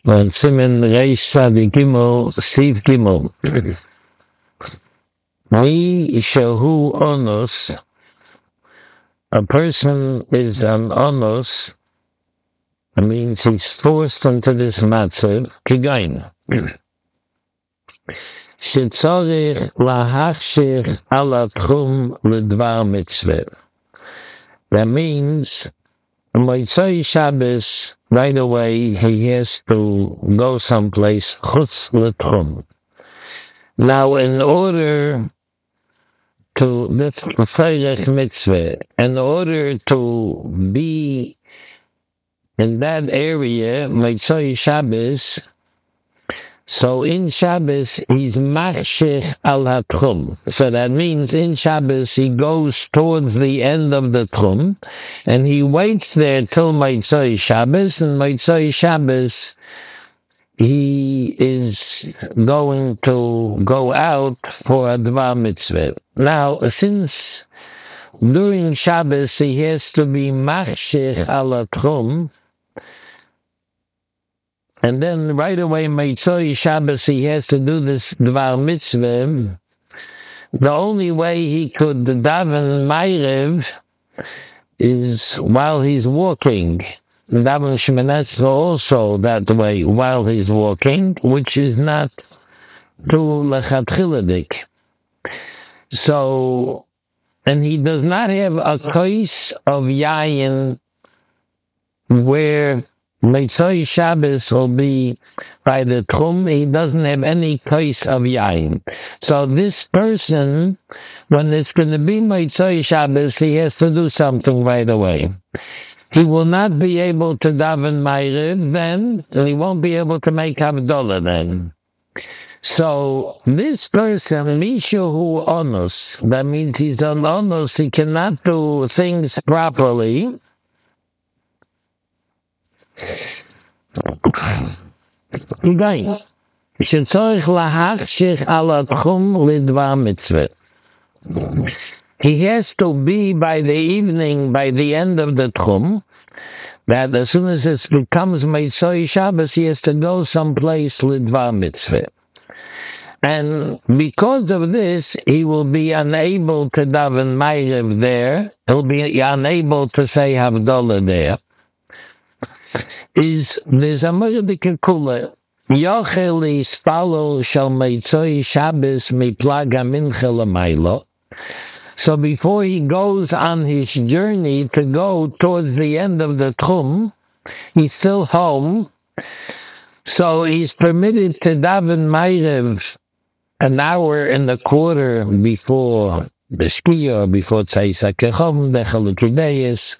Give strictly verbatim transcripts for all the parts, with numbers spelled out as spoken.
And Simon Reish Sadi Gimel, Steve Gimel. We Shehu Onus, a person is an Onus, it means he's forced into this matzav, Kigain. Shetzorich lahachshir ala tchum ledvar mitzvah. That means, Motzei Shabbos, right away, he has to go someplace, chutz l'tchum. Now, in order to Feirech mitzvah, in order to be in that area, Motzei Shabbos, so in Shabbos, he's machshir al ha-tchum. So that means in Shabbos, he goes towards the end of the tchum, and he waits there till Motzei Shabbos, and Motzei Shabbos, he is going to go out for a dvar mitzvah. Now, since during Shabbos, he has to be machshir al ha-tchum, and then right away, Motzei Shabbos, he has to do this dvar mitzvah. The only way he could daven Ma'ariv is while he's walking. Daven Shemoneh Esrei also that way while he's walking, which is not too lechatchiladik. So, and he does not have a kos of yayin where Motzei Shabbos will be by the tchum. He doesn't have any kos of yayin. So this person, when it's going to be Motzei Shabbos, he has to do something right away. He will not be able to daven Ma'ariv then, and he won't be able to make Havdalah then. So this person, Mishu Onus, that means he's on Onus, he cannot do things properly. Again, shetzorich lahachshir ala tchum lidvar mitzvah. He has to be by the evening, by the end of the tchum, that as soon as it becomes Motzei Shabbos, he has to go someplace lidvar mitzvah. And because of this, he will be unable to daven Ma'ariv there. He'll be unable to say Havdalah there. Is there's a Mordecai Kula Yochel Ispalo Shal Motzei Shabbos Miplaga Mincha L'maylo. So before he goes on his journey to go towards the end of the tchum, he's still home. So he's permitted to daven Ma'ariv an hour and a quarter before the Shkia, before Tzais HaKechom, the Chalukideyes.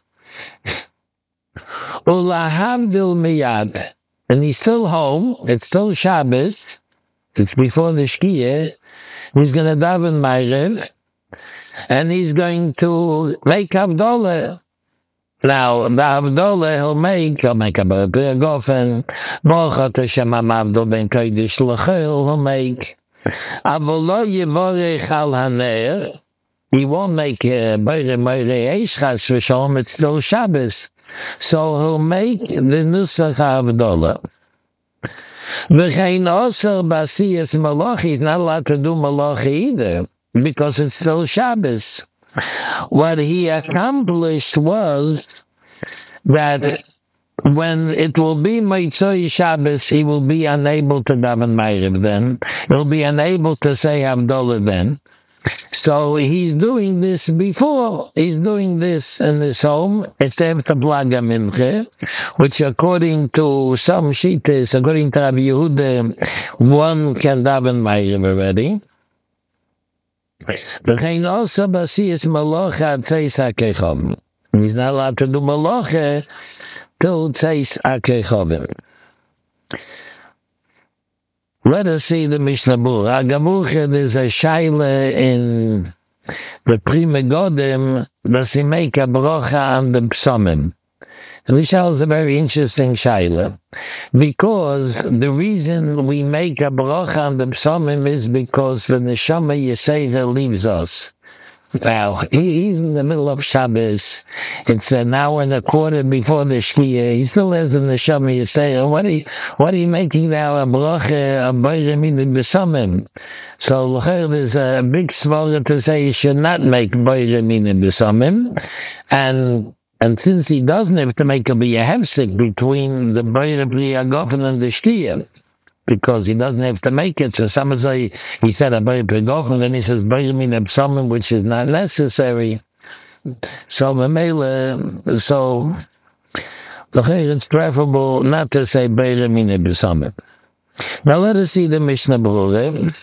Ulahavdil miyad, and he's still home. It's still Shabbos. It's before the Shkia. He's going to daven Ma'ariv, and he's going to make Havdalah. Now, the Havdalah he'll make, he'll make a Gofen, Mocha Teshem HaMavdol Ben Kodesh L'Chel, he'll make. Avolo Yivorech Al Haner, he won't make Beire Meire Eishchas V'Shalom, it's still Shabbos. So he'll make the Nusach Havdalah. V'chein Oser B'asiyas Malach, he's not allowed to do Malach either, because it's still Shabbos. What he accomplished was that when it will be Motzei Shabbos, he will be unable to daven Ma'ariv then. He'll be unable to say Havdalah then. So he's doing this before. He's doing this in his home. It's after Plaga Mincha, which according to some Shittas, according to Rabbi Yehuda, one can daven Ma'ariv already. V'chein also b'asiyas malacha ad Tzais HaKechom. He's not allowed to do malacha till Tzais HaKechom. Let us see the Mishnah Berurah. Agamucha, there's a shaila in the Pri Megadim, does he make a bracha on the psomim? The Mishnah is a very interesting shaila, because the reason we make a bracha on the psomim is because the neshama Yeseda leaves us. Now, he, he's in the middle of Shabbos. It's an hour and a quarter before the Shkia. He still has in the Shabbat. You say, what are you, what are you making now? A bracha, a Bayramin B'Samim. So, there's a big svara to say you should not make Bayramin B'Samim. And And since he doesn't have to make a biyahevsik between the Bayra Priyagofen and the Shtia, because he doesn't have to make it, so some say he said a Bayra Priyagofen, then he says Bayra Min Absamim, which is not necessary. So Mamela, so it's preferable not to say Bayra Min Absamim. Now let us see the Mishnah Berurah.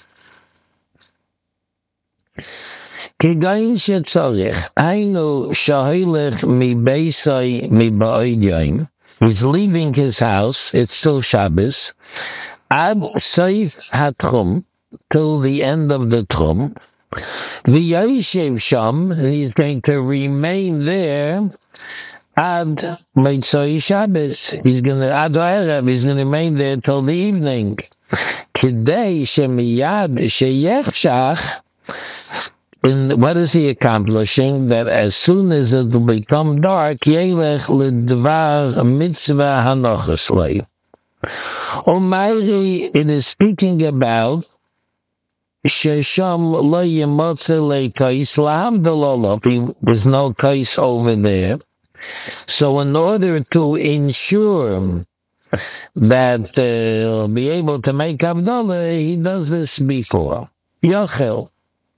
Kigayin shetzorich, Ainu shahilech mi beisai mi ba'odyayim. He's leaving his house, it's still Shabbos, ad seif hatrum, till the end of the trum. V'yayishev sham, he's going to remain there, ad meitzai Shabbos. He's going to, ad ha'erev, he's going to remain there till the evening. Kidei shemiyad sheyechshach, and what is he accomplishing? That as soon as it will become dark, Yelech l'dvar mitzvah hanochaslei. Almighty, it is speaking about Shesham lo yemotze le'kais lahamdalolov. There's no kais over there. So in order to ensure that uh, he'll be able to make Havdalah, he does this before. Yochel.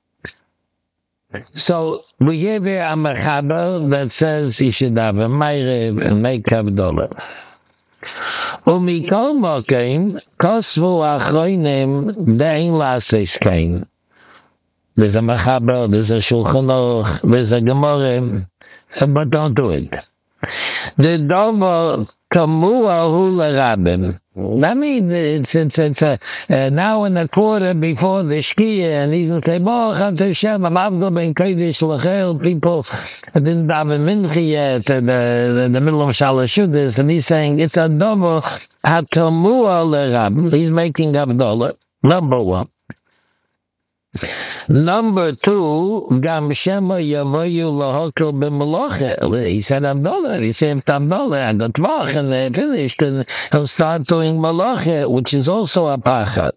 So we have here a Mechaba that says he should have a Meirev and make Havdalah. Umikol Mokim, Kosvu Achroinim, Dein Lases Kain. There's a Mechaba, there's a Shulchan Aruch, there's a Gemara, but don't do it. The Dovo Kamua Hula Rabin. I mean, it's, it's, it's uh, an hour and a quarter before the Shkia, and he will say, Baruch Hashem, I'm Avgo ben Kodesh L'chel, people didn't have a mincha yet, in the, in the middle of Shalosh Shudas, and he's saying, it's a Dovo Hakamua L'Rabin. He's making Havdalah, number one. Number two, Gam Shema Yavoyu Lahokel B'Meloche. He said Havdalah. He said Havdalah and the Tvach, and they're finished, and he'll start doing Meloche, which is also a pachat.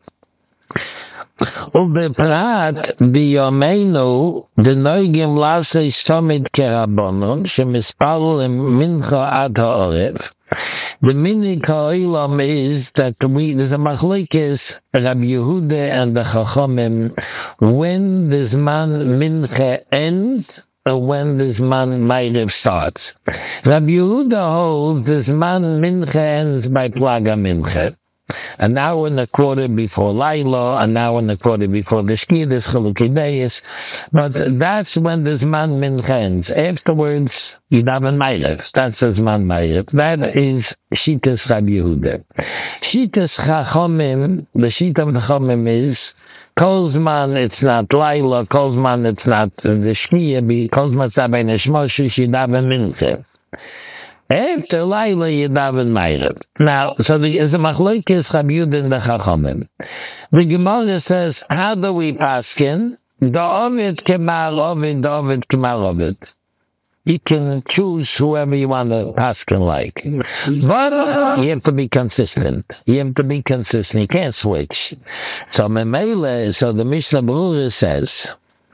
Ubeprat B'Yomeinu D'Noigim Lasei Stomit Kerabonon Shemispal Mincha Ad Ha'orev. The mini ka'ilam is that we, there's a machlekes, Rabbi Yehuda and the Chachamim, when this man mincha ends, or when this man meirev starts. Rabbi Yehuda holds this man mincha ends by plaga mincha. An hour and a quarter before Laila, an hour and a quarter before the Shkia, this Chilukei Deis. But that's when this man mincha ends. Afterwards, you daven meirev. That's this man meirev. That is Shitas Rabbi Yehuda. Shitas Chachamim, the Shita of the Chachamim is, Kolzman, it's not Laila, Kolzman, it's not the Shkia, Kolzman, it's not by Neshmoshe, she daven mincha. After Laila, you daven meirev. Now, so there's a machlokes Rabbi Yehuda and the Chachamim. The Gemara says, how do we paskin? Da ovid kemar ovid, da ovid kemar ovid. You can choose whoever you want to paskin like. But you have to be consistent. You have to be consistent. You can't switch. So Memele, so the Mishnah Berurah says,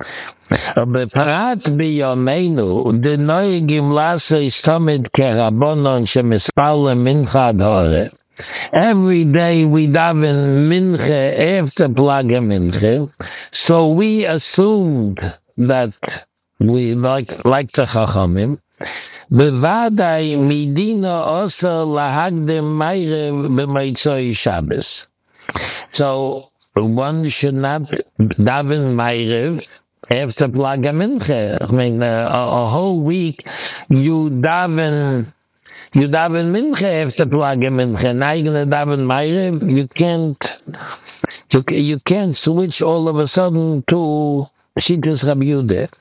Beparat B'Yomeinu D'Noigim Lasei Stomit Kerabonon Shemispal Mincha D'Oreh. Every day we daven mincha after plaga mincha, so we assumed that we like like the Chachamim. Bevadai midina also lahagdim meirev b'meitzoi Shabbos. So one should not daven meirev after plaga mincha. I mean, uh, a, a whole week you daven. You daven mincha after plaga mincha. Now you're gonna daven meirev. You can't. You, you can't switch all of a sudden to Shitas Rabbi Yehuda.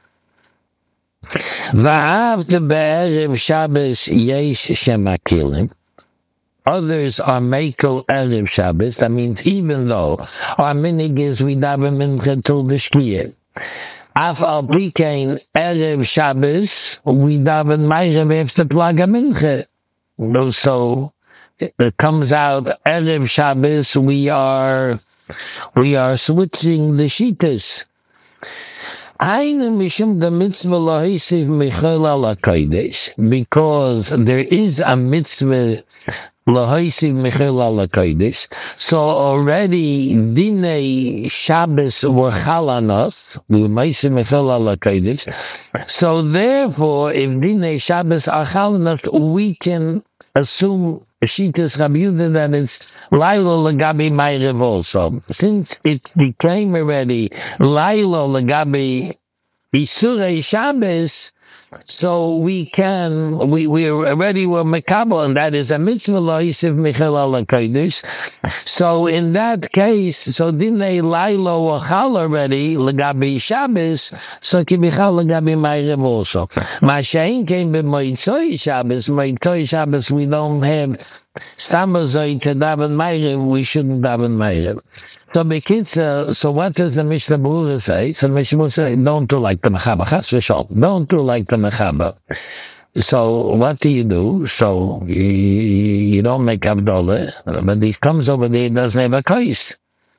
Va'avta be'erev Shabbos yesh shemakilim. Others are mekel erev Shabbos. That means even though our minig is we daven mincha till the shkiyah. Af al pikein Erev Shabbos, we daven Meirev after Plaga Mincha. So it comes out Erev Shabbos, we are we are switching the Shitas. Eine mishum the mitzvah lahisiv michal ala kodesh, because there is a mitzvah lahisiv michal ala kodesh. So already dinei Shabbos were chalanos, we meisim michal ala kodesh. So therefore, if dinei Shabbos are chalanos, we can assume Shitas Rabbi Yehuda that it's Lailo Lagabi Ma'ariv also. Since it became already Lailo Lagabi Isurei Shabbos, so we can, we, we already were Mekabel, and that is a mitzvah lo yisiv michal ala kodesh. So in that case, so didn't they Lailo Ochal already, Lagabi Shabbos, so Kibichal Lagabi Ma'ariv also. Mashain came by Moitzoi Shabbos, Moitzoi Shabbos, we don't have Stamazoi to daven Ma'ariv, we shouldn't daven Ma'ariv. So Bekitza, so what does the Mishnah Berurah say? So the Mishnah Berurah say, don't do like the Mechaba, Chas v'shol, don't do like the Mechaba. So what do you do? So you, you don't make Havdalah, but he comes over there, he doesn't have a case.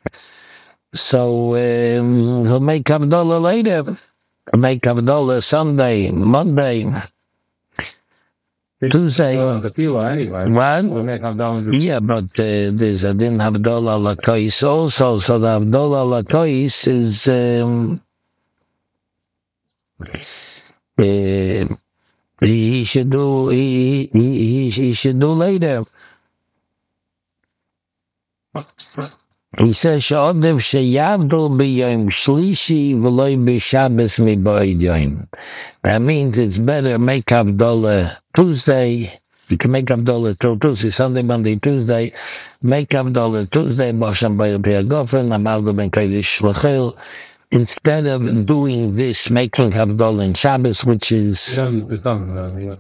So um, he'll make Havdalah later, make Havdalah Sunday, Monday, Tuesday. The Tefillah anyway. What? We'll make Havdalah. Yeah, but uh, there's a din Havdalah Lakois also. So the Havdalah Lakois is um, uh, he should do he, he, he should do later. He says she'odev sheyavdol b'yom shlishi v'loy b'shabbos mi'ba'id yom. That means it's better make Havdalah Tuesday. You can make Havdalah till Tuesday, Sunday, Monday, Tuesday. Make Havdalah Tuesday, Basham Bayel Piagofen, Amaldo Ben Kodesh Lachel. Instead of doing this, making Havdalah in Shabbos, which is... No,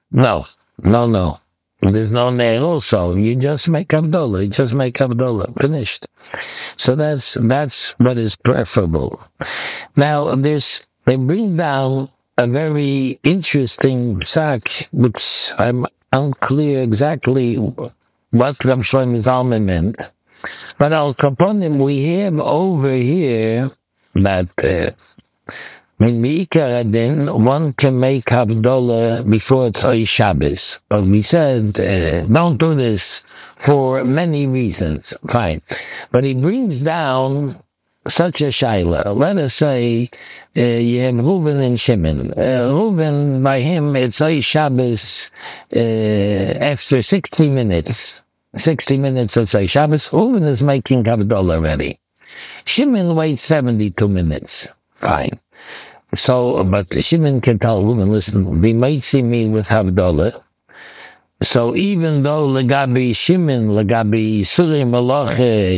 no, no. There's no nail also. You just make Havdalah. You just make Havdalah. Finished. So that's that's what is preferable. Now, there's, they bring down a very interesting psak, which I'm unclear exactly what Rav Shlomo Zalman meant. But al kaponim, we have over here that uh, in Meikar Adin, one can make Havdalah before it's Oy Shabbos. But we said, uh, don't do this for many reasons. Fine. But he brings down such a shaila. Let us say uh, you have Reuven and Shimon. Uh, Reuven, by him, it's Oy Shabbos uh, after sixty minutes. sixty minutes of Oy Shabbos. Reuven is making Havdalah already. Shimon waits seventy-two minutes. Fine. So, but Shimon can tell Reuven, listen, we might see me with Havdalah. So even though Lagabi Shimon, Lagabi Suri Malacha,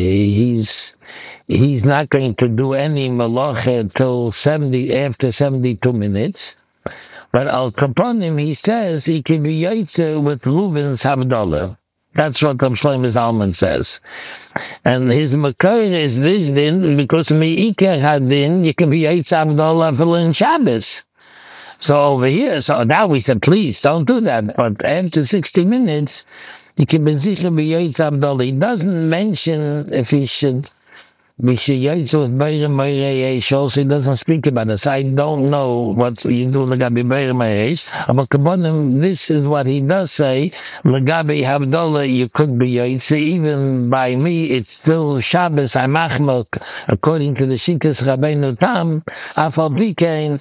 he's he's not going to do any Malacha till seventy after seventy-two minutes. But Al Kaponim, he says he can be Yaitzer with Reuven's Havdalah. That's what Rav Shlomo Zalman says. And his makar is this din, because Meikar Hadin, you can be Yaitzer Havdalah for in Shabbos. So over here, so now we said, please, don't do that. But after sixty minutes, you can be Zichar be Yaitzer Havdalah. He doesn't mention if he should be Yaitzer with Beir Meirei Eish. Also, he doesn't speak about this. I don't know what you do Lagabi Beir Meirei Eish. But Kabbanim, this is what he does say. Lagabi Havdalah, you could be Yaitzer. Even by me, it's still Shabbos, I'm Achmok, according to the Shikas Rabbeinu Tam, Afal Pikein,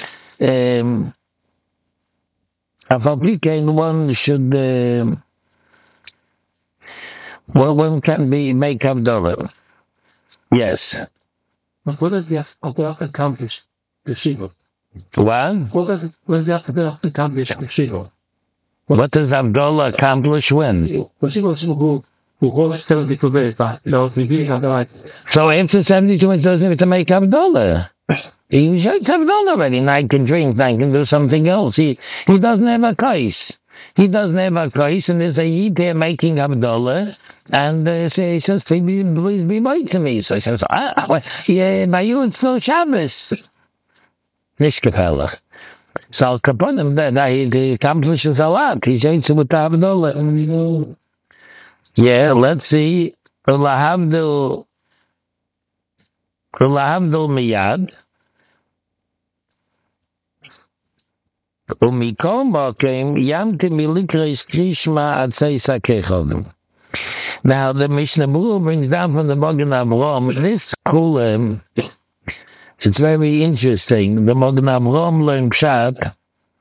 Um, one should, uh, well, one can be make Havdalah. Yes. But what does the Havdalah accomplish the Shiva? What? What does, what does the Havdalah accomplish the Shiva? What does Havdalah accomplish when? Well, Shiva is who, who hold seventy-two days, you know, we really have the right. So after seventy-two, it doesn't have to make Havdalah. He should have done already. Now I can drink, I can do something else. He he doesn't have a case. He doesn't have a case, and there's a Yid there making Havdalah, and uh, so he says, please be, be made to me. So he says, ah, well, yeah, by you it's still Shabbos. nicht gefällig. So Al Capone, that he accomplishes a lot. He changed it with the Havdalah. Yeah, let's see. Lahavdil, Lahavdil miyad. Umikol mokem yamte milikreis krishma atzei sakechodim. Now the Mishnah Berurah brings down from the Magen Avraham this kulam. It's very interesting. The Magen Avraham learned pshat.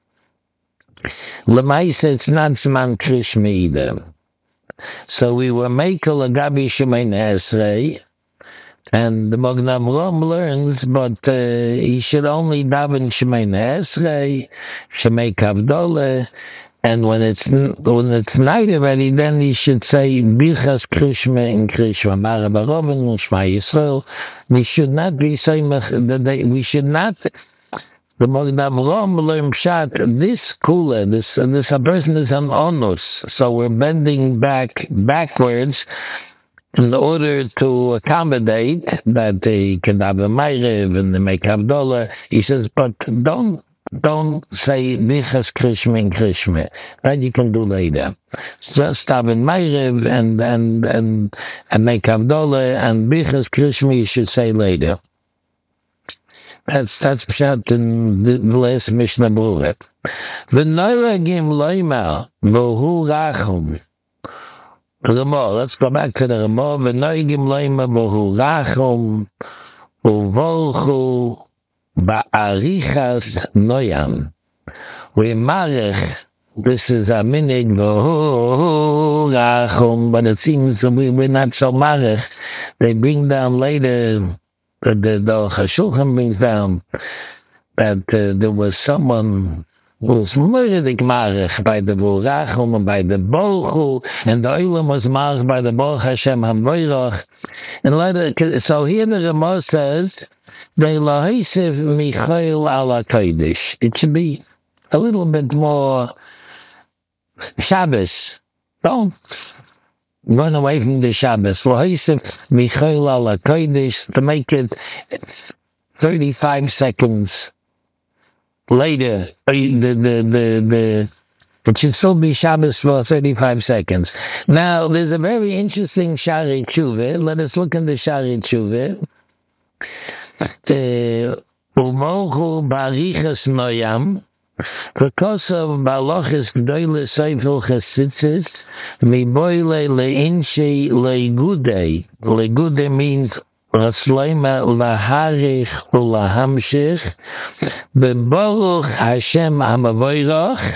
Lemaisa, it's not Zman Krishma either. So we were makel a Gabi Shemayna Esrei, and the Magen Avraham learns, but uh, he should only daven Shemayna Esrei, Shemay Kavdole, and when it's when it's night already, then he should say Birchas Krishma in Krishma Mara Barovin and Shema Yisrael. We should not be saying that we should not. The Magen Avraham learned pshat. This kula, this this a person is an onus, so we're bending back backwards in order to accommodate that they can have a ma'ariv and they make Havdalah. He says, but don't. Don't say Bichas Krishma and Krishma. That you can do later. Just have in Ma'ariv and and and and make Havdalah, and Bichas Krishma you should say later. That's that's pshat in the last Mishnah Berurah. V'noiragim loymar v'hu rachum. Ramah. Let's go back to the Ramah. V'noiragim loymar v'hu rachum u'volchu. Ba'arichas noyam. We marich. This is a minig v'hu, but it seems we, we're not so marich. They bring down later, the, the, the Chashulchan brings down that uh, there was someone who was murdered marich by the V'urachum and by the Bohu, and the Olam was marich by the Baruch Hashem HaMoirach. And later, so here the Ramah says, it should be a little bit more Shabbos. Don't run away from the Shabbos. To make it thirty-five seconds later. The, the, the, the, it should still be Shabbos for thirty-five seconds. Now, there's a very interesting Shari Tshuva. Let us look in the Shari Tshuva. Umochu barichas noyam, because of balachas gdoile seifel chesitzis, miboile leinshi leigude. Leigude means Rasleima laharich ulahamshich, bebaruch Hashem hamavoirach.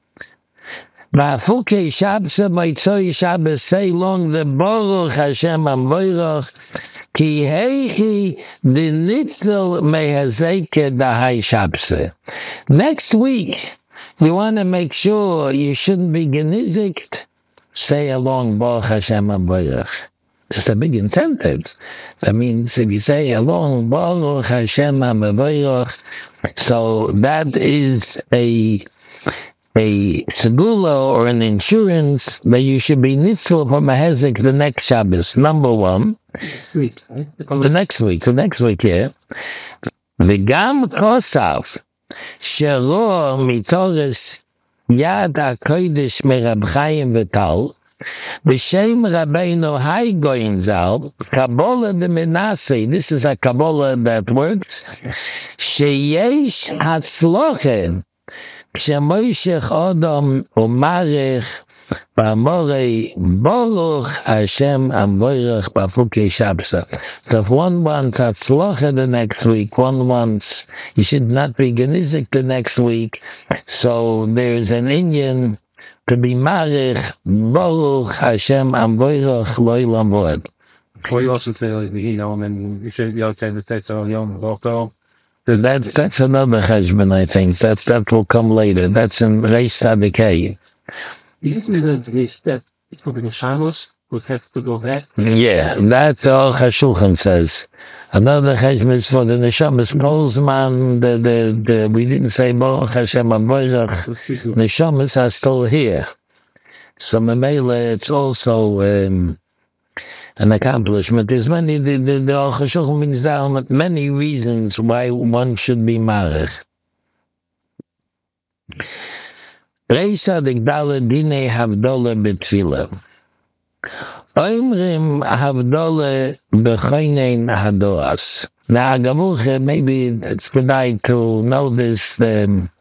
Ba'afuke Shabbos, ba'itzoy Shabbos, say long the baruch Hashem hamavoirach. Ki heihi the nitzel mehazeke dahai Shabbos. Next week, you want to make sure you shouldn't be genizikt. Say along Baruch Hashem HaBorach. It's a big incentive. That means if you say along Baruch Hashem HaBorach, so that is a a segula or an insurance that you should be nitzel for mehazik the next Shabbos. Number one. Week, right? The next week, the next week, yeah. V'gam kosav shelo mitoris yad hakodesh merab Chaim Vital b'shem Rabbeinu Hai Goyin Zal Kabbalah de Menashe. This is a Kabbalah that works. Sheyesh hatzlochen shemoishech Adam umarich Ba'amorei Baruch Hashem Amorech Ba'afuke Shabbos. So if one wants Hatzlocha the next week, one wants, you should not be Genizik the next week. So there's an Indian to be Marich Baruch Hashem Amorech Lo'ilam Vod. Or you also say, like, you know, and you should, you know, say the text on Yom Tov. That, that's another husband, I think. That's, that will come later. That's in Reis Sadikei. You think that that it will be a shalos would have to go back? Yeah, that's all Chashulchan says. Another husband for the Neshamas Kolzman, the, the, the, we didn't say Baruch Hashem HaBorach. Neshamas are still here. So Mamela, it's also um, an accomplishment. There's many, the, the, the Chashulchan brings down many reasons why one should be married. Reisa Digdala Dine Havdola Betfila. Oimrim Havdola Bechoinen Hadoas. Now, Gamuche, maybe it's good to know this. Um,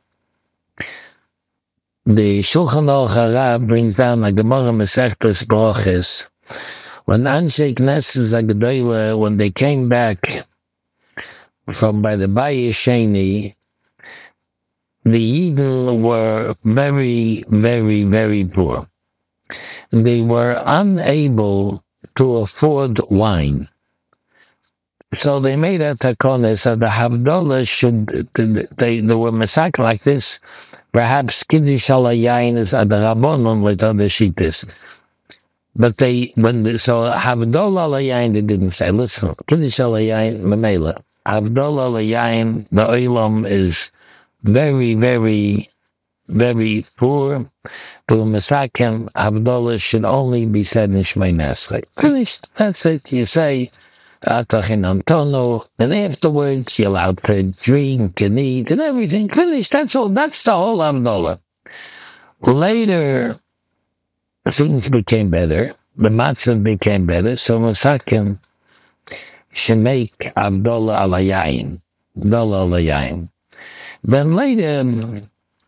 the Shulchan Aruch Hara brings down a Gemara Masechtas Broches. When Anshe Knesset Zagdoila, when they came back from by the Bayis Sheni, the Yidden were very, very, very poor. They were unable to afford wine. So they made a takonis that the Havdolah should, they, they were massacred like this. Perhaps Kiddush al Yain is at the Rabbonon with other Shittis. But they, when they, so Havdolah al Yain, they didn't say, listen, Kiddush al Yain, Mamela. Havdolah al Yain, the Olam is very, very, very poor. To Masakim, Havdolah should only be said in Shmei Nasrei. Finished. That's it. You say, Atachin Antono, and afterwards you're allowed to drink and eat and everything. Finished. That's all. That's the whole Havdolah. Later, things became better. The matzah became better. So Masakim should make Havdolah al Yain. Havdolah al Yain. Then later,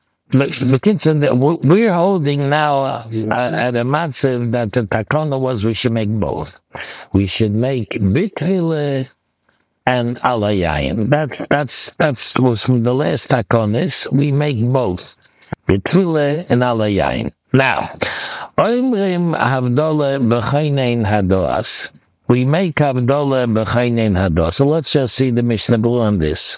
we're holding now uh, at a matzah that the takana was we should make both. We should make bitchile and alayayin. That that's that's was from the last takonis. We make both bitchile and alayayin. Now, oimrim havdolah b'chaynein hados. We make havdolah b'chaynein hados. So let's just see the Mishnah Berurah on this.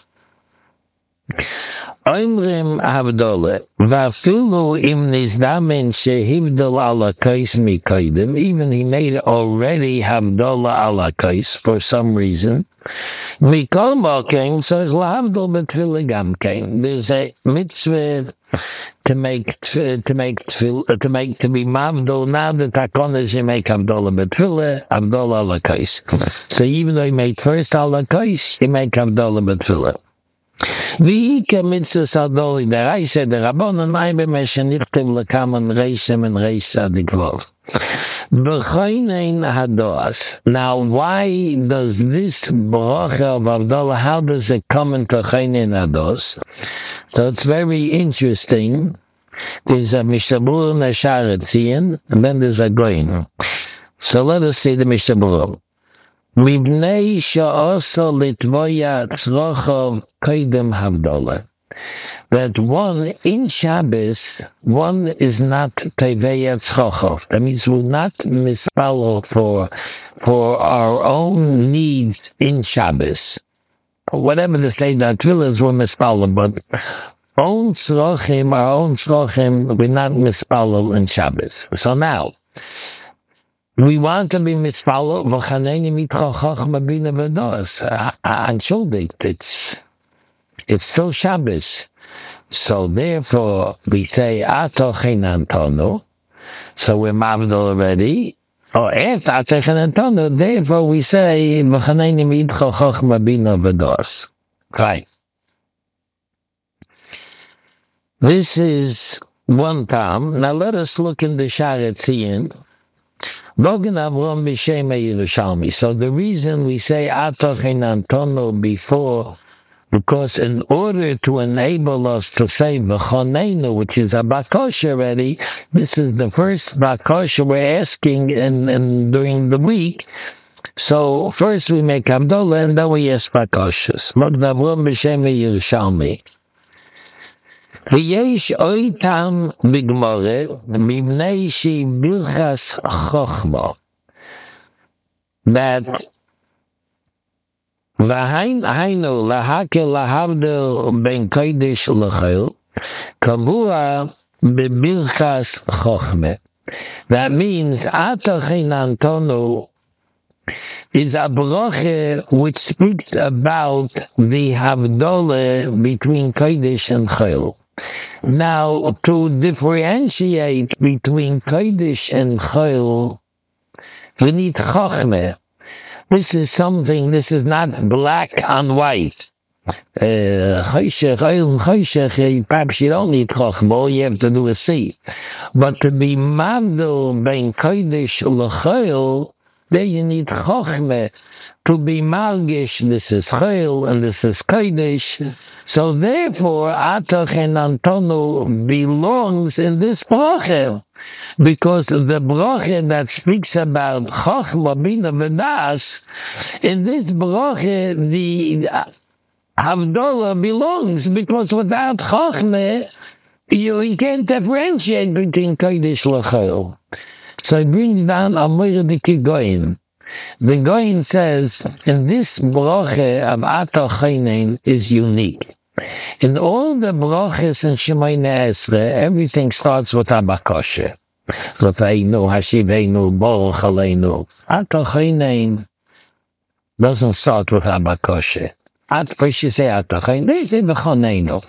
Oimrim Havdolah, Vafilu im nizdamin shehivdol ala kais mikoidim, even he made already Havdolah ala kais for some reason. Mikol Mokim says, Lahavdol betfila gam came. There's a mitzvah to make, to make, to make, to be Mavdol. Now the takonas you make Havdolah betfila, Havdolah ala kais. So even though he made first ala kais, you make Havdolah betfila. V'ike mitzvah sadoli deraisa derabbonon ma'ibem shenichtem lekaman reisem and reisa digvov. B'chaynein hadoas. Now, why does this bracha of Havdolah, how does it come into chaynein hados? So it's very interesting. There's a Mishnah Berurah and a Sha'ar Tzion, and then there's a Goyin. So let us see the Mishnah Berurah. Mibnei she'oso litvoya tzrochov koidem Havdolah. That one, in Shabbos, one is not teveya tzrochov. That means we're not mispalo for, for our own needs in Shabbos. Whatever the state that tefillah is, we're mispalo, but own tzrochim, our own tzrochim, we're not mispalo in Shabbos. So now, we want to be mitzvah, unschuldigt. It's it's still Shabbos. So therefore, we say, Atochin Antono. So we're mavdol already. Or after Atochin Antono, therefore we say, right. This is one time. Now let us look in the Sha'ar Tzion. So the reason we say Atochin Antono before, because in order to enable us to say V'choneinu, which is a bakosha already, this is the first bakosha we're asking in, in during the week. So first we make Havdolah and then we ask bakoshas. Magdavrom b'shem Yerushalmi. V'yesh oitam b'gmore mibnei shi birchas chochma. That v'hainu lahakel lahavdel ben kodesh l'chol kavua b'birchas chochma. That means Atochin Antono is a bracha which speaks about the Havdolah between kodesh and chol. Now, to differentiate between Kodesh and Chol, we need Chochmeh. This is something, this is not black on white. Uh, Choshech, oil Choshech, perhaps you don't need Chochmah, all you have to do is see. But to be Mavdil bein Kodesh l'Choil, there you need Chochmah. To be Margish, this is Choil and this is Kodesh. So therefore, Atoch and Antonu belongs in this bracha. Because the bracha that speaks about Chochmah, Bina, V'das, in this bracha, the Havdalah belongs, because without Chochmah, you, you can't differentiate between Kodesh and Chol. So it brings down Amir the Goyin. The Goyin says, in this bracha of Atoch Chainin is unique. In all the brachas in Shemoneh Esrei, everything starts with Habakoshe. L'feinu, Hashiveinu, Baruch Aleinu. Atoch Chainin doesn't start with Habakoshe. At first you say Atoch Chainin,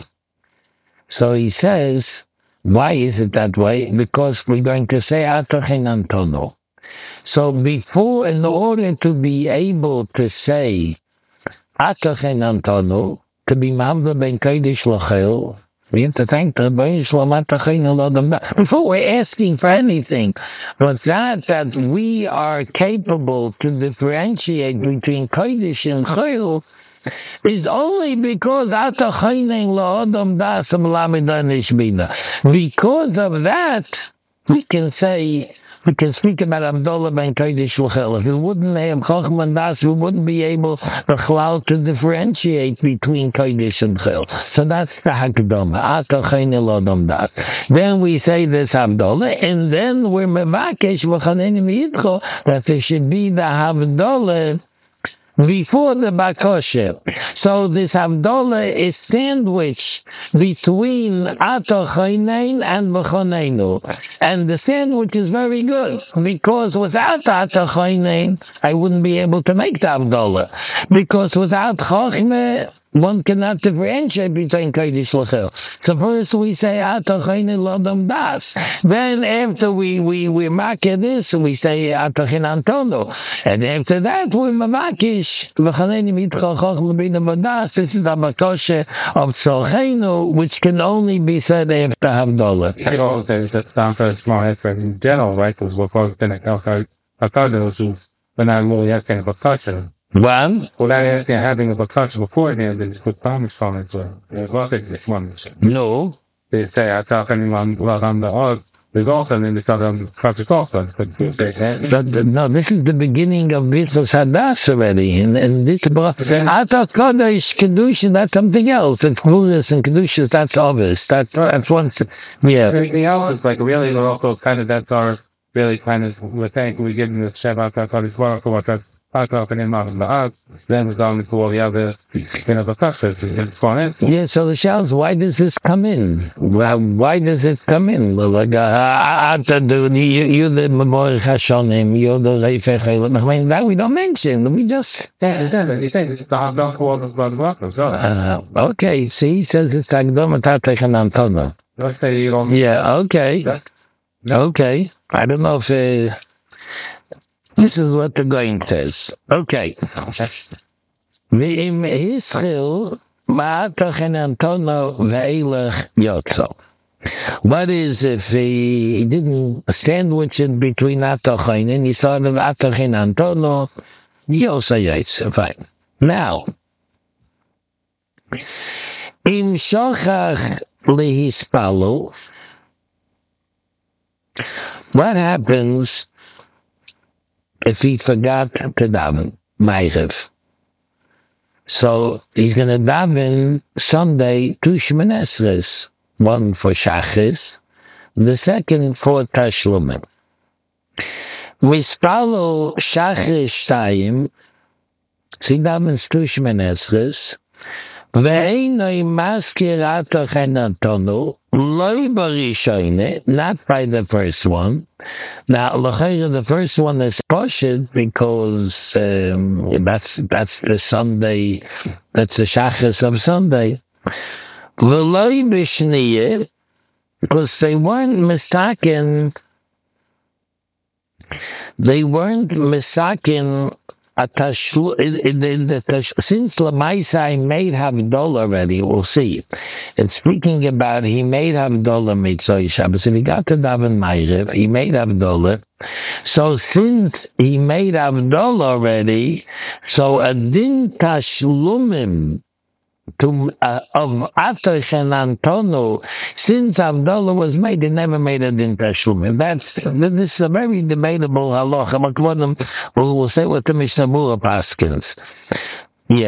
so he says, why is it that way? Because we're going to say Atoch and Antonu. So before, in order to be able to say Atoch and Antonu, to be Mavdil ben Kodesh l'Chol, we have to thank the Rebbeinu Shalom Atoch and Antonu. Before we're asking for anything, but that that we are capable to differentiate between Kodesh and Chol is only because Atoch Chainin la'adam das Melamed Nishbina. Because of that, we can say, we can speak about Havdalah ben Kodesh l'Chol. If we wouldn't have Chochmah and Das, we wouldn't be able to differentiate between Kodesh and Chol. So that's the Hakdama. Atoch Chainin la'adam das. Then we say this Havdalah, and then we're mevakesh v'chanenim yidcho that there should be the Havdalah before the Bakoshe. So this Havdalah is sandwiched between Atoch Chainin and B'choneinu. And the sandwich is very good, because without Atoch Chainin, I wouldn't be able to make the Havdalah. Because without Chochmah, one cannot differentiate between Kodesh and Chol. So first we say Atoch Chainin la'adam das. Then after we we we mark this, we say Atoch and Antonu. And after that we mavakish v'chanenim yidcho Chochmah bina v'das. This is the Makoshe of Tzolheinu, which can only be said after Havdalah. You know, that's down for small effort in general, right? Because we're both going to go a those who are not really that kind of a culture. One? Without having a culture beforehand, they just put promise on it. So, well, they just want to No. They say, I talk anyone, well, I'm the odd. There's also in the southern project also. But no, this is the beginning of Birchos Hadas already. And, and this Atoch Kodesh Kedusha, that's something else. It's Chulus and Kedusha, that's obvious. That's, that's one, yeah. Everything else is like really local, kind of, that's our really kind of, we think we get in the Shabbat, that's all for what that's talking in the art, then it's going to all the other, you know, the classes. Yeah, so the shouts, why does this come in? Well, why does it come in? Well, like, uh, you're the Memorial Hashonim, you're the Reifei Chelim. I mean, that we don't mention, we just... Uh, okay, see, he says it's Agdom Atoch and Antonu. Yeah, okay. Okay. I don't know if... Uh, This is what the Goyin says. Okay. V'im Yisrael ma'atoch and Antonu ve'elech yotzo. What is if he didn't sandwich it between Atoch and he thought of Atoch and Antonu, Yosa Yetz, fine. Now, in Shochach Lehispalu, what happens if he forgot to daven Ma'ariv? So he's going to daven Sunday two Shemoneh Esreis, one for Shachris, the second for Tashlumim. Mispalo Shachris Shtayim, he davens two Shemoneh Esreis, ve'einoi maskir Atoch and Antonu, Loi barishone, not by the first one. Now, the first one is poshet because um, that's that's the Sunday, that's the Shachris of Sunday. Loi b'shniyeh, because they weren't misakin, they weren't misakin a tashlu, in, in the tash, since Lamaisa made Havdol already, we'll see. It's speaking about he made Havdol Mitzvah Shabbos, and he got to Daven Ma'ariv, he made Havdol. So since he made Havdol already, so a din tashlumim to uh, of after Shenantonu, since Havdalah was made, they never made a din tashlumim. That's this is a very debatable halacha. We'll, we'll say what the Mishnah Berurah paskins. Yeah.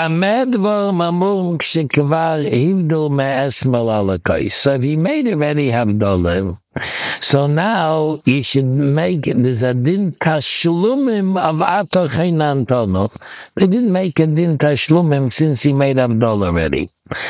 So if he made already Havdalah, so now you should make it there's a din tashlumim of ato Shenantonu. They didn't make a din tashlumim since he made Havdalah already.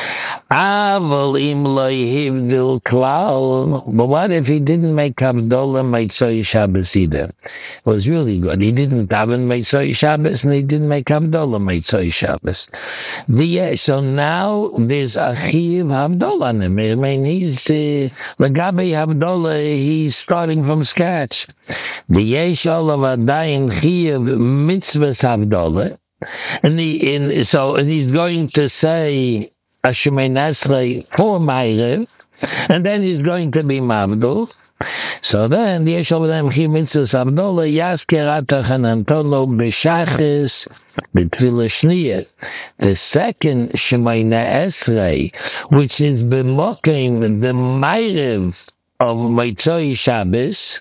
Aval im lo hivdil klal. But what if he didn't make Havdalah Motzei Shabbos either? It was really good. He didn't daven Motzei Shabbos and he didn't make Havdalah Motzei Shabbos. The, so now there's a chiyuv Havdalah on him. I mean, he's the Lagabe Havdalah, he's starting from scratch. The yesh olav adayin chiyuv mitzvahs Havdalah. And he, in, so and he's going to say a Shemoneh Esrei for Ma'ariv, and then he's going to be Mavdul. So then, the Yesh Olav Chi Mitzvahs Havdalah Yasker Ato Shenantonu B'Shachris B'Tfilah Shniyah. The second Shemoneh Esrei, which is b'mokim the Ma'ariv of Motzei Shabbos,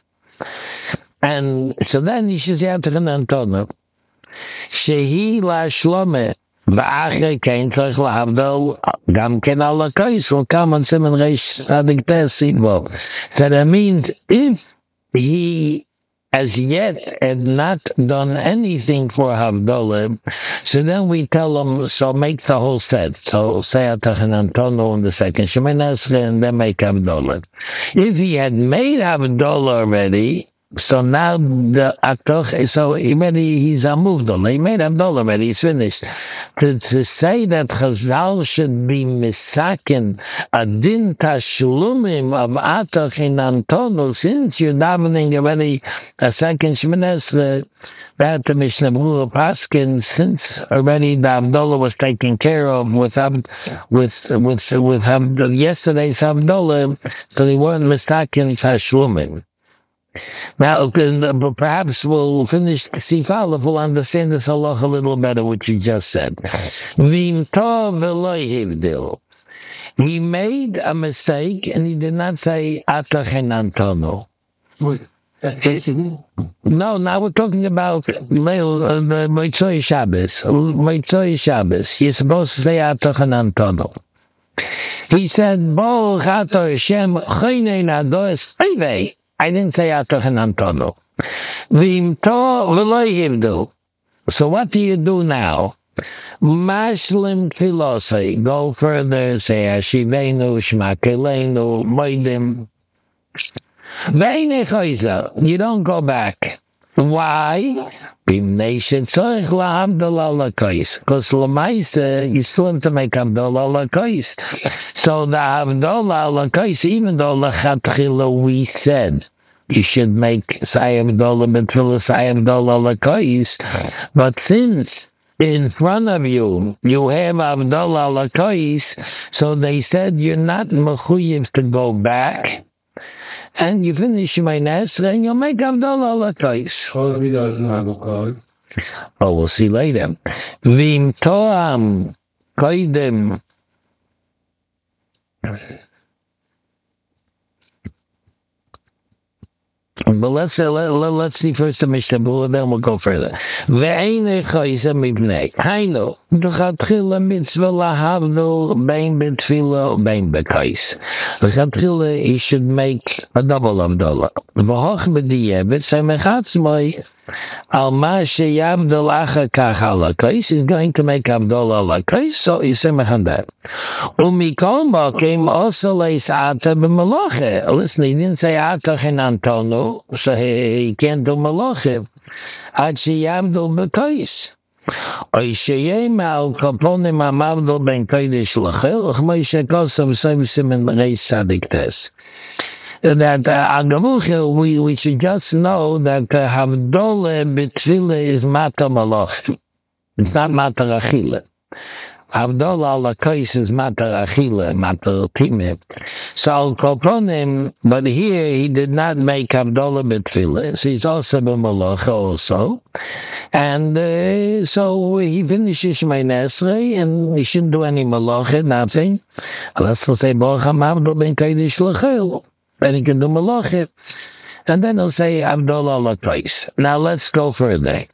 and so then he should say Ato Shenantonu Shehi La Shlomeh. V'achei kein tzarich lahavdol gam ken al hakos will come on Siman Reish Tzadik Tes Sidvo. So that means if he as yet had not done anything for Havdalah, so then we tell him, so make the whole set. So say Ato Shenantonu in the second Shemoneh Esrei and then make Havdalah. If he had made Havdalah already, so now the Atoch, so he made, he's a Muvdal. He made Havdalah already, he's finished. To, to say that Chazal should be misaken a din tashlumim of Ato Shenantonu, since you're davening already a second Shemoneh Esrei, that the Mishnah Berurah paskin, since already the Havdalah was taken care of with with with with, with Havdalah, yesterday's Havdalah, so they weren't mistaken tashlumim. Now, perhaps we'll finish Sif Aleph, we'll understand this halacha a little better, what you just said. He made a mistake, and he did not say Ato Shenantonu. No, now we're talking about Leil, uh, the Motzei Shabbos. Motzei Shabbos, you're supposed to say Ato Shenantonu. He said, Bo Chato Hashem Chaynein Adoes Ayvei. I didn't say Ato Shenantonu. V'imto v'lo yivdu. So what do you do now? Mashlim Filosai. Go further, say Ashivenu, Shmakelenu, Moedim. Ve'ine Choyza. You don't go back. Why? Because Lamaisa, you still have to make Havdalah Lakos. So the Havdalah Lakos, even though Lachatchila we said you should make Sayavdalah B'Tfilah Sayavdalah Lakos, but since in front of you you have Havdalah Lakos, so they said you're not mechuyev to go back. And you finish Shemoneh Esrei and you'll make Havdalah Lakos. Oh, we'll see later. V'im to'am koidem. But let's uh, let, let, let's see first the Mishnah Berurah, then we'll go further. Ve'ein choyza mibnei. Hainu, d'chatchila mitzvah lahavdol bein b'tfilah bein b'kais. D'chatchila, he should make a double Havdalah. V'hoch b'diyevet, semechatzmoi, al ma sheyavdol achakach halakais, is going to make Havdalah lakais, so he semech that. Umikol mokim also leis ata b'malache. Listen, he didn't say Ato Shenantonu, so he, he can't do malache. Ad sheyavdol b'kais. Oy sheyem al kaponim amavdol ben kodesh lachel, uchmei shekosav sev simen reis Tzadik Tes. that uh, Agamucha, we, we should just know that uh, Havdolah B'Tfilah is Mata Malach. It's not Mata Achila. Havdolah Lakais is Mata Achila, Mata Timit. So Koponim, but here he did not make Havdolah B'Tfilah. So he's also B'Malach also. And uh, so he finishes Shemoneh Esrei, and he shouldn't do any Malach, nothing. Let's say, Baruch HaMavdo Ben Kodesh L'Chel. Then he can do Malach. And then he'll say, Havdolah Lakais. Now let's go further.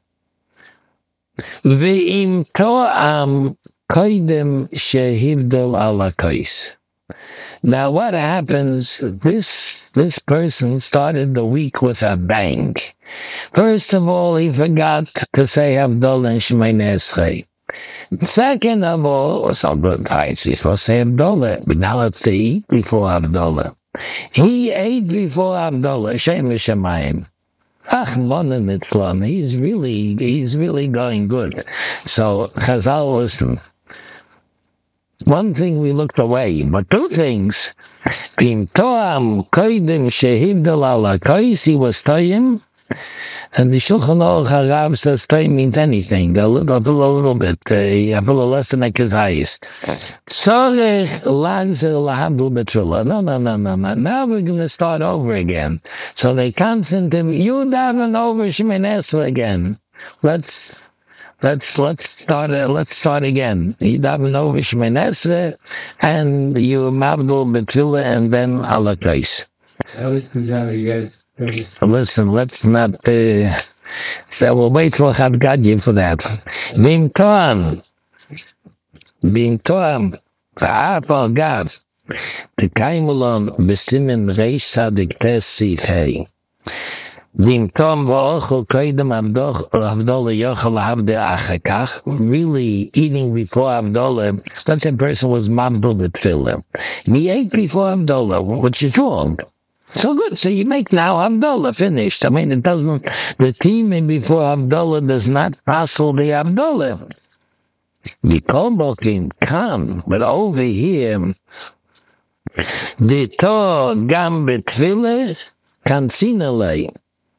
V'im to'am koidem shehivdol alakais. Now what happens, this this person started the week with a bang. First of all, he forgot to say Havdolah and Shemoneh Esrei. Second of all, so good guys, he's supposed to say Havdolah, but now it's to eat before Havdolah. He ate before Havdolah, Shem V'Shamayim. Ach, Monim Mitzvah, he's really, he's really going good. So, Chazal was, one thing we looked away, but two things. Bim Toam Koidim Shehivdol Alakais, he was Toyim, and the Shulchan Aruch Harav says Toyim means anything, a little, a little bit, uh, a little less than like his highest. Tzorech Lanzer Lahavdul B'Tfilah. No, no, no, no, no. Now we're going to start over again. So they constant him, you daven over Shemoneh Esrei again. Let's, let's, let's start, uh, let's start again. You daven over Shemoneh Esrei, and you Mavdul B'Tfilah, and then Alakais. How is the Listen, let's not, uh, so we'll wait till have God give for that. Bim Toam. Bim Toam. V'apal God. The Kaimulon B'Simin Reish Sadik Tes Sif Hei. Bim Toam V'ochel Koidem Havdolah Yochel Havde Achakach. Really eating before Havdolah, such a person was Mavdul B'Tfilah. He ate before Havdolah, which is wrong. So good. So you make now Havdolah finished. I mean, it doesn't, the teaming before Havdolah does not passel the Havdolah. The Kolbokim come, but over here, the to gam betfilah kansinalei.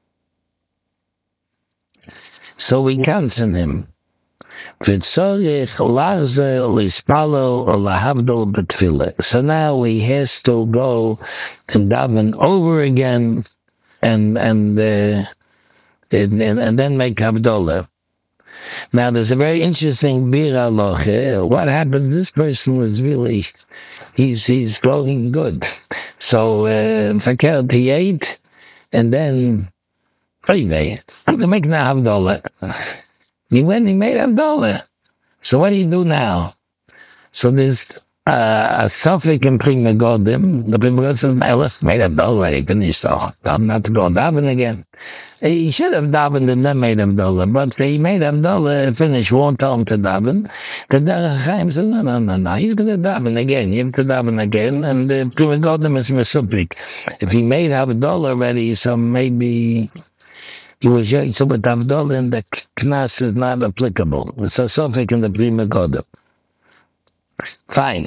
So we cancel him. So now he has to go to daven over again and and, uh, and and then make Havdolah. Now there's a very interesting bir halacha. What happened? This person was really he's he's going good. So uh, verkehrt, he ate and then anyway, I'm gonna make now Havdolah. He went, he made Havdolah. So what do you do now? So there's uh, a suffix in Pri Megadim. The Pri Megadim Melech made Havdolah. He finished, so I'm not to go daven again. He should have davened and then made Havdolah, but he made Havdolah and finished, won't tell him to daven. The Derech Chaim said, no, no, no, no, he's going to daven again. You have to daven again, and the Pri Megadim is Mesupik. If he made Havdolah already, so maybe he was young, so with Havdolah and the Knas is not applicable. It's a suffix in the Pri Megadim. Fine.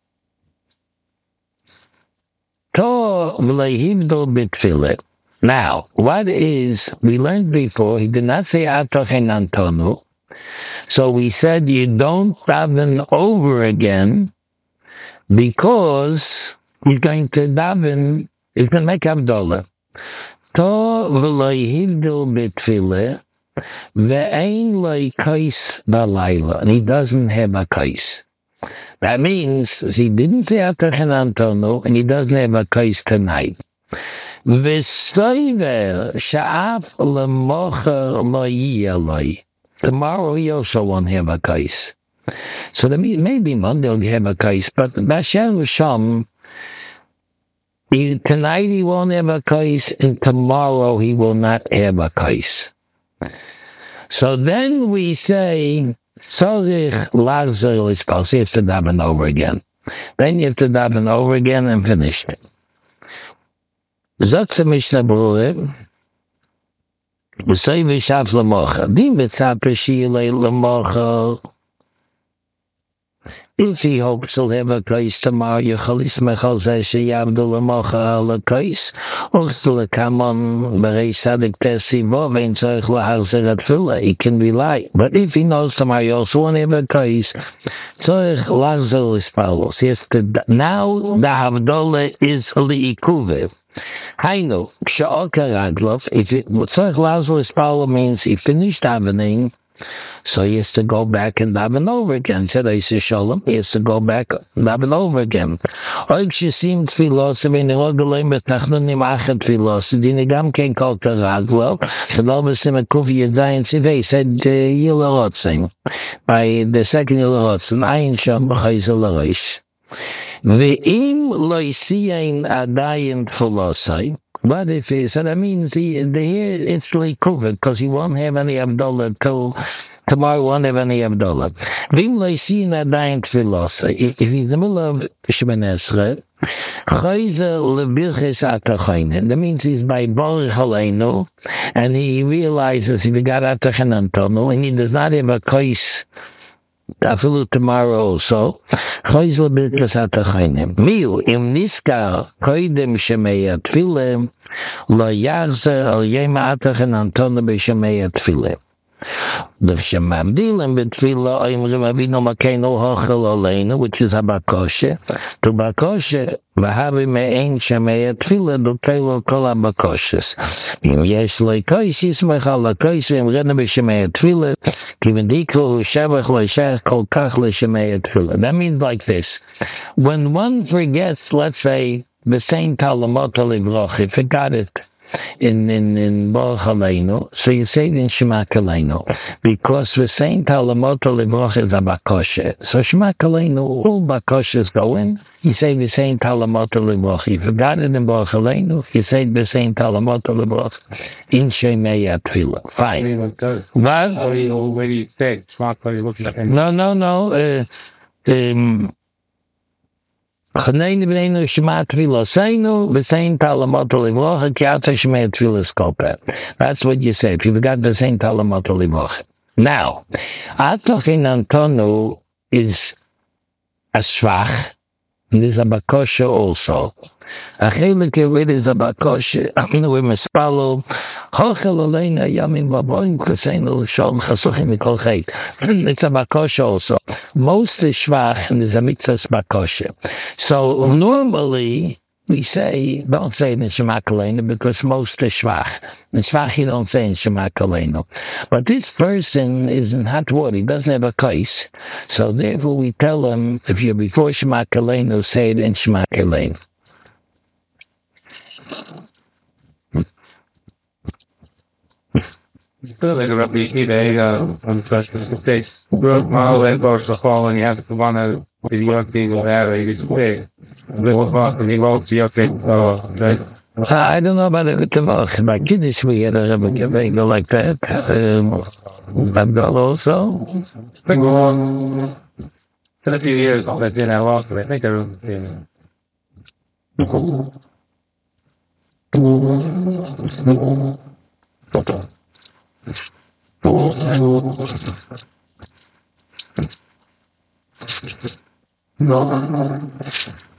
To v'lehivdol b'tfilah. Now, what is, we learned before, he did not say Atochen Antonu. So we said you don't daven over again because he's going to daven, he's going to make Havdolah. To v'lehivdol b'tfilah ve'ein lo kais b'layla. And he doesn't have a kais. That means he didn't say Atochen Antonu and he doesn't have a kais tonight. V'soiver sha'af l'mocher lo yiyaloi. Tomorrow he also won't have a kais. So that means maybe Monday he'll have a kais, but Bashem V'Sham, he, tonight he won't have a kais, and tomorrow he will not have a kais. So then we say, Sorich Lazar is called, so you have to daven over again. Then you have to daven over again and finish it. Zot Mishnah Berurah, V'soi v'shav l'mocha. Di mitzapeh shiyilei l'mocha. if he hopes he'll have a case tomorrow, Yechalis Mechal Zeshe Yabdul Mocha al a case, or still a come on Berei Sadik Tesi Bovein Tzarech Lahachzer at Tefillah, he can rely. But if he knows tomorrow, he also won't have a case, Tzarech Lahachzer L'Spalos. Yes, now the Havdalah is Li'ikuvev. Hainu, Sha'oka Raglov, if it, Tzarech Lahachzer L'Spalos means he finished davening, so he has to go back and daven over again. Said Eisei Shalom, he has to go back and daven over again. Oik shesim tfilos, and he wrote the limit, nachnunim achet tfilos, and he gam ken kol teraglo, and all of them kufi yadayim tzivei, said Yilarotzim. By the second Yilarotzim, ayin sham b'chayzel l'rosh. Ve'im lo yisiyin adayin tfilosai, what if he said, that means he, the here it's like covered because he won't have any Abdullah till tomorrow, won't have any Abdullah. Vim lo see that dying philosophy. If he's in the middle of Shemoneh Esrei, Chayzer lebirches atachayne. That means he's by Baruch Aleinu, and he realizes he got atachan antonu, and he does not have a case. Afilu tomorrow also. Chayzel birkas atachayim. Miu im niskar koidem shemei atfilem lo yachzer al yem atachan antonu b'shemei atfilem. The Shemabdilim betfila oimrim avinu makeinu hochel aleinu, which is habakoshe. To bakoshe v'havi me'ein shemei atfila dokelo kol habakoshes. Im yesh leikois yismech al lakois im rena b'shemei atfila kivin diklu shavach leishach kol kach le'shemei atfila. That means like this. When one forgets, let's say, the same Talamot Livroch, he forgot it in in in Baruch Aleinu, so you say it in Shema Aleinu, because the same Talamot Livroch is a bakoshe. So Shema Aleinu, all bakoshes go in. You say the same Talamot Livroch. You forgot it in Baruch Aleinu. If you say the same Talamot Livroch in Shemei Atfila. Fine. What? Already said Shema Aleinu. No, no, no. Uh, um, That's what you say. If you forgot the same Talamot Livroch. Now, Atachin Antonu is a Shvach, and is a Bakosha also. A chelik Yerid is a Bakosha. Anu we mispalo. Chochel Aleina Yamim Vaboim Kuseinu Shalom Chasuchim Mikol Chet. It's a Bakosha also. Mostly Shvach, and is a Mitzvah's Bakosha. So normally we say, don't say it in Shema Aleinu, because most is Shvach. In Shvach you don't say in Shema Aleinu. But this person is in hot water, he doesn't have a case. So therefore we tell him, if you're before Shema Aleinu, say it in Shema Aleinu. Like a rugby today, uh, on the States, broke my leg bars are falling, you have to come on out with the young people have it, it's quick. They walk off and he walks the outfit, uh, right? I don't know about it tomorrow. My kiddish, we had a rubber like that. Um, I've got also. Big one. In a few years, I did I walked with it. I think they're, you know. No.